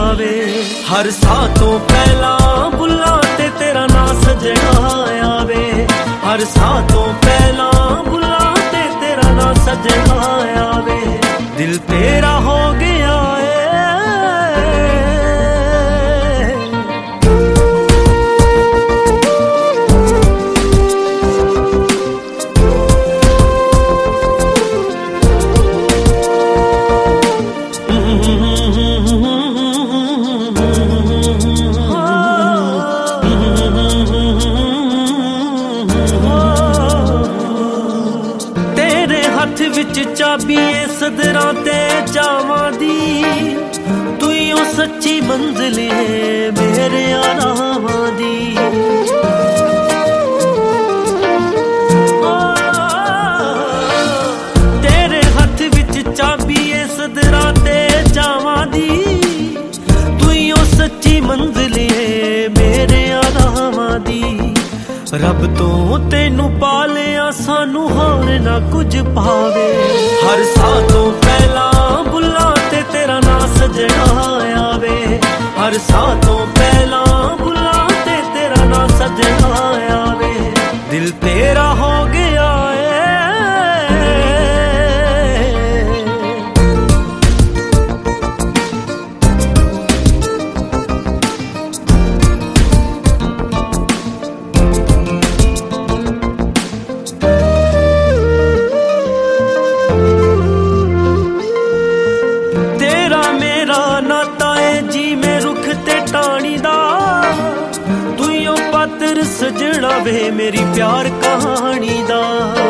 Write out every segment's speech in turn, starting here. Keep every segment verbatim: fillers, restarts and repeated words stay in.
ਆਵੇ। ਹਰ ਸਾਹ ਤੋਂ ਪਹਿਲਾਂ ਬੁੱਲਾਂ ਤੇ ਤੇਰਾ ਨਾਂ ਸਜਣਾ ਆਵੇ। ਹਰ ਸਾਹ ਤੋਂ ਪਹਿਲਾਂ ਬੁੱਲਾਂ ਤੇ ਤੇਰਾ ਨਾਂ ਸਜਣਾ ਆਵੇ। ਦਿਲ ਤੇਰਾ ਹੋ ਗਿਆ ਏ ਹੱਥ ਵਿੱਚ ਚਾਬੀ ਏ ਸਦਰਾਂ ਤੇ ਜਾਵਾਂ ਦੀ। ਤੂੰ ਹੀ ਉਹ ਸੱਚੀ ਮੰਜ਼ਿਲ ਏ ਮੇਰੇ ਰਾਹਾਂ ਦੀ। ਤੇਰੇ ਹੱਥ ਵਿੱਚ ਚਾਬੀ ਏ ਸਦਰਾਂ ਤੇ ਜਾਵਾਂ ਦੀ। ਤੂੰ ਹੀ ਉਹ ਸੱਚੀ ਮੰਜ਼ਿਲ ਏ ਮੇਰੇ ਰਾਹਾਂ ਦੀ। ਰੱਬ ਤੋਂ ਤੈਨੂੰ ਪਾਲਿਆ ਸਾਨੂੰ ਹੋਰ ਨਾ ਕੁਝ ਪਾਵੇ। ਹਰ ਸਾਹ ਤੋਂ ਪਹਿਲਾਂ ਬੁੱਲਾਂ ਤੇ ਤੇਰਾ ਨਾਂ ਸਜਣਾ ਆਵੇ। ਹਰ ਸਾਹ ਤੋਂ ਪਹਿਲਾਂ ਬੁੱਲਾਂ ਤੇ ਤੇਰਾ ਨਾਂ ਸਜਣਾ ਆਵੇ। ਦਿਲ ਤੇਰਾ ਹੋ ਗਿਆ ਏ ਸਜਣਾ ਵੇ ਮੇਰੀ ਪਿਆਰ ਕਹਾਣੀ ਦਾ।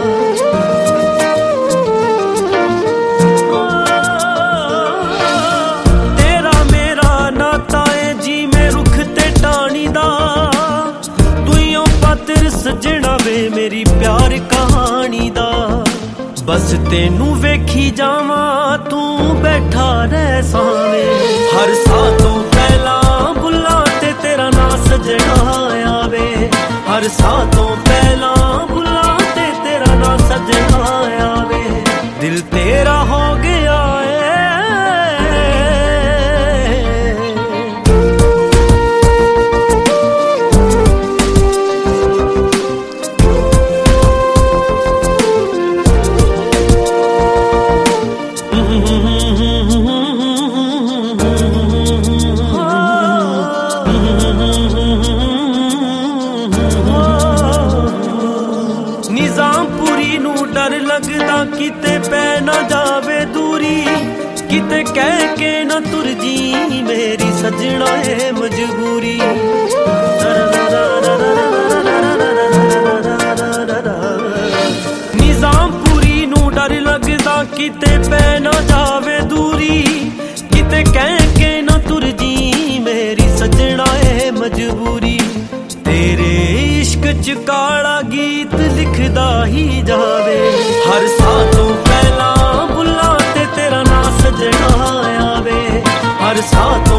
ਤੇਰਾ ਮੇਰਾ ਨਾਤਾ ਏ ਜਿਵੇਂ ਰੁੱਖ ਤੇ ਟਾਹਣੀ ਦਾ। ਤੂੰ ਹੀ ਓ ਪਾਤਰ ਸਜਣਾ ਵੇ ਮੇਰੀ ਪਿਆਰ ਕਹਾਣੀ ਦਾ। ਬਸ ਤੈਨੂੰ ਵੇਖੀ ਜਾਵਾਂ ਤੂੰ ਬੈਠਾ ਰਹਿ ਸਾਵੇਂ। ਹਰ ਸਾਹ ਤੋਂ ਪਹਿਲਾਂ ਬੁੱਲਾਂ ਤੇ ਤੇਰਾ ਨਾਂ ਸਜਣਾ ਆਵੇ। ਹਰ ਸਾਹ ਤੋਂ ਪਹਿਲਾਂ ਬੁੱਲਾਂ ਤੇ ਤੇਰਾ ਨਾਂ ਸਜਣਾ ਆਵੇ। ਦਿਲ ਤੇਰਾ ਹੋ ਗਿਆ ਏ ਨਿਜ਼ਾਮਪੁਰੀ ਨੂੰ ਡਰ ਲੱਗਦਾ ਕਿਤੇ ਪੈ ਨਾ ਜਾਵੇ ਦੂਰੀ। ਕਿਤੇ ਕਹਿ ਕੇ ਨਾ ਤੁਰ ਜੀ ਮੇਰੀ ਸਜਣਾ ਏ ਮਜਬੂਰੀ। ਨਿਜ਼ਾਮਪੁਰੀ ਨੂੰ ਡਰ ਲੱਗਦਾ ਕਿਤੇ ਪੈ ਨਾ ਜਾਵੇ ਦੂਰੀ। ਕਿਤੇ ਕਹਿ ਕੇ ਨਾ ਤੁਰ ਜੀ ਮੇਰੀ ਸਜਣਾ ਏ ਮਜਬੂਰੀ। ਤੇਰੇ ਇਸ਼ਕ ਚ ਕਾਲਾ ਗੀਤ ਲਿਖਦਾ ਹੀ ਜਾਵੇ। ਹਰ ਸਾਹ ਤੋਂ ਪਹਿਲਾਂ ਬੁੱਲਾਂ ਤੇ ਤੇਰਾ ਨਾਂ ਸਜਣਾ ਆਵੇ। ਹਰ ਸਾਹ